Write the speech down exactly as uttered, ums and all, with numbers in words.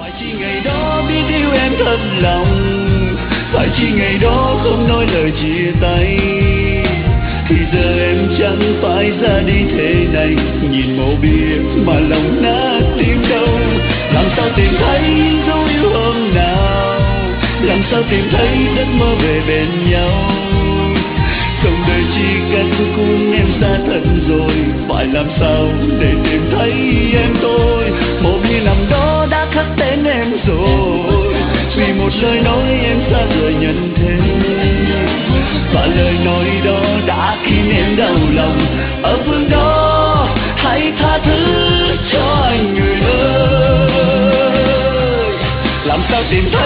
Phải chi ngày đó biết yêu em thật lòng, phải chi ngày đó không nói lời chia tay. Thì giờ em chẳng phải ra đi thế này, nhìn màu bia mà lòng nát tim đau. Làm sao tìm thấy dấu yêu hôm nào, làm sao tìm thấy giấc mơ về bên nhau. Không đời chỉ cần cùng em xa thật rồi, phải làm sao để tìm thấy em thôi. Một bia nằm đó đã khắc tên em rồi, vì một lời nói em xa rời nhân thế. Và lời nói đó đã khiến em đau lòng, ở phương đó hãy tha thứ cho anh người ơi. Làm sao tìm thấy